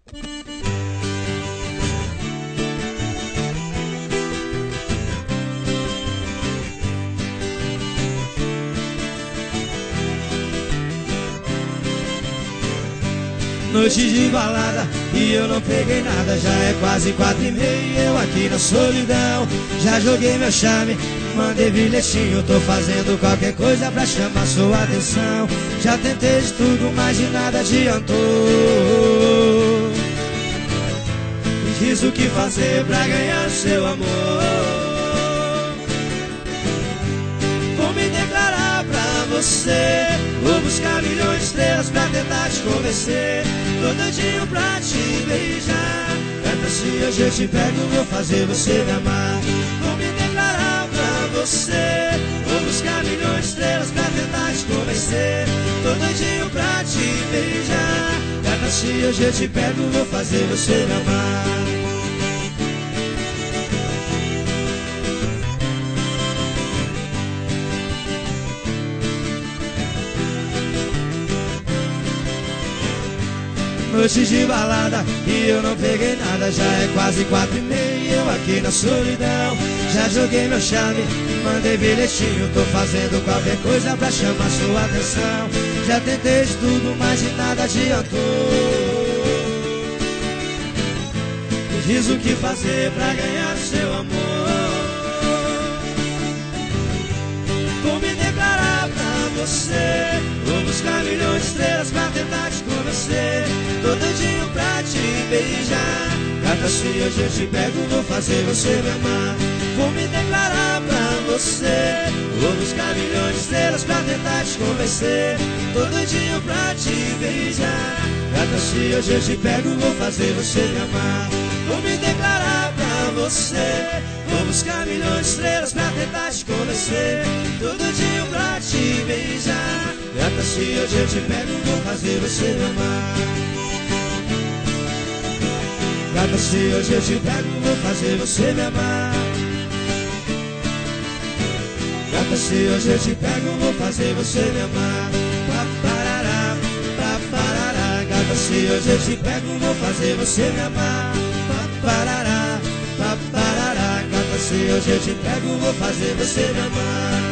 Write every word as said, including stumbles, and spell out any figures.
Noite de balada e eu não peguei nada. Já é quase quatro e meia e eu aqui na solidão. Já joguei meu charme, mandei bilhetinho. Tô fazendo qualquer coisa pra chamar sua atenção. Já tentei de tudo, mas de nada adiantou. Fiz o que fazer pra ganhar seu amor. Vou me declarar pra você. Vou buscar milhões de estrelas pra tentar te convencer. Tô doidinho pra te beijar. Canta se hoje eu te pego, vou fazer você me amar. Vou me declarar pra você. Vou buscar milhões de estrelas pra tentar te convencer. Tô doidinho pra te beijar. Canta se hoje eu te pego, vou fazer você me amar. Noite de balada e eu não peguei nada. Já é quase quatro e meia e eu aqui na solidão. Já joguei meu charme, mandei bilhetinho. Tô fazendo qualquer coisa pra chamar sua atenção. Já tentei de tudo, mas de nada adiantou. Diz o que fazer pra ganhar o seu amor. Vou me declarar pra você. Vou buscar milhões de estrelas pra tentar te convencer. Tô doidinho pra te beijar. Gata, se hoje eu te pego, vou fazer você me amar. Vou me declarar pra você. Vou buscar milhões de estrelas pra tentar te convencer. Tô doidinho pra te beijar. Gata, se hoje eu te pego, vou fazer você me amar. Vou me declarar pra você. Vou buscar milhões de estrelas pra tentar te convencer. Tô doidinho pra te beijar. Gata, se hoje eu te pego, vou fazer você me amar. Gata, se hoje eu te pego, vou fazer você me amar. Gata, se hoje eu te pego, vou fazer você me amar. Paparará, paparará. Gata, se hoje eu te pego, vou fazer você me amar. Paparará, paparará. Gata, se hoje eu te pego, vou fazer você me amar.